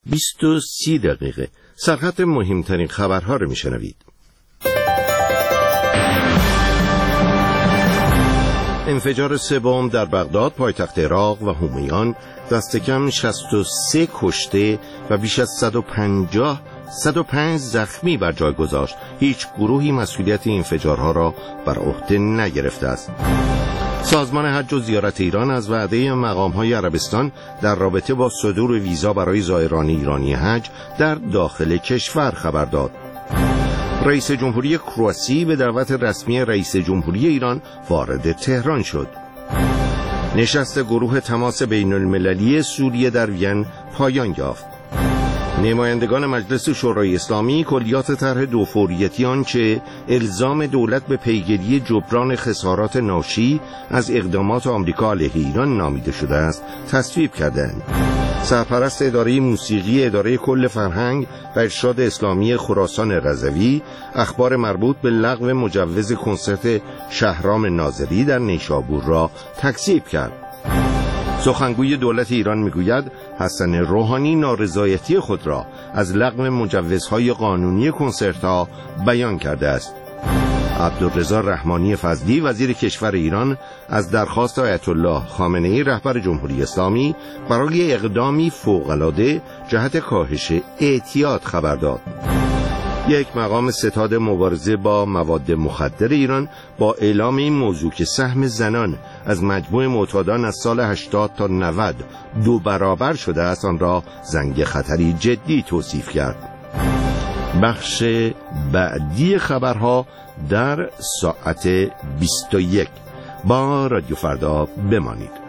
20:30 سرخط مهمترین خبرها رو میشنوید. انفجار 3 بمب در بغداد پایتخت عراق و همیان دست کم 63 کشته و بیش از 105 زخمی بر جای گذاشت. هیچ گروهی مسئولیت این انفجارها را بر عهده نگرفته است. سازمان حج و زیارت ایران از وعده مقام‌های عربستان در رابطه با صدور ویزا برای زائران ایرانی حج در داخل کشور خبر داد. رئیس جمهوری کرواسی به دعوت رسمی رئیس جمهوری ایران وارد تهران شد. نشست گروه تماس بین المللی سوریه در وین پایان یافت. نمایندگان مجلس شورای اسلامی کلیات طرح دوفوریتی آنچه الزام دولت به پیگیری جبران خسارات ناشی از اقدامات آمریکا علیه ایران نامیده شده است تصویب کردند. سرپرست اداره موسیقی اداره کل فرهنگ و ارشاد اسلامی خراسان رضوی اخبار مربوط به لغو مجوز کنسرت شهرام ناظری در نیشابور را تکذیب کرد. سخنگوی دولت ایران میگوید حسن روحانی نارضایتی خود را از لغو مجوزهای قانونی کنسرت‌ها بیان کرده است. عبدالرضا رحمانی فضلی وزیر کشور ایران از درخواست آیت الله خامنه‌ای رهبر جمهوری اسلامی برای اقدامی فوق‌العاده جهت کاهش اعتیاد خبر داد. یک مقام ستاد مبارزه با مواد مخدر ایران با اعلام این موضوع که سهم زنان از مجموع معتادان از سال 80 تا 90 2 برابر شده است آن را زنگ خطری جدی توصیف کرد. بخش بعدی خبرها در ساعت 21. با رادیو فردا بمانید.